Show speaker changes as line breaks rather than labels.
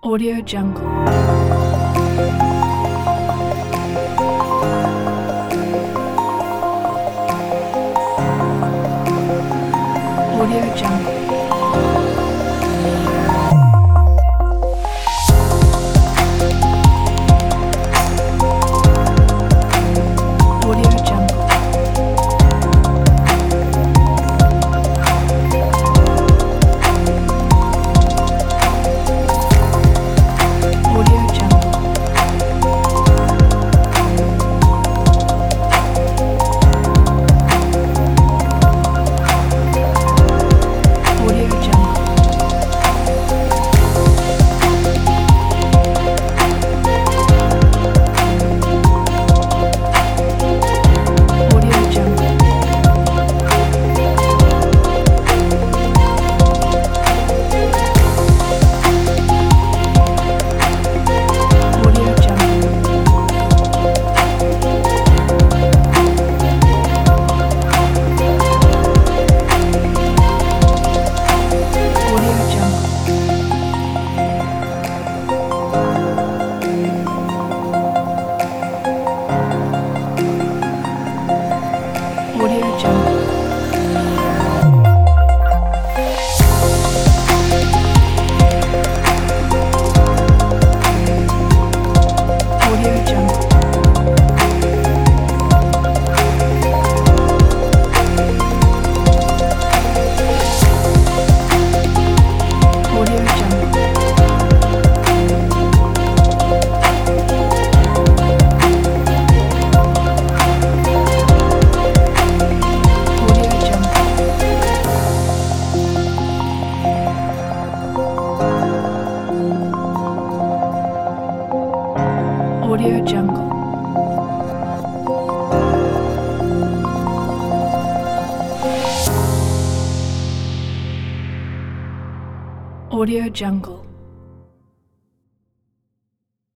Audio Jungle. Audio Jungle. Audio Jungle. Audio Jungle. Audio Jungle. Audio Jungle. Audio Jungle. Audio Jungle. Audio Jungle. Audio Jungle. Audio Jungle. Audio Jungle. Audio Jungle. Audio Jungle.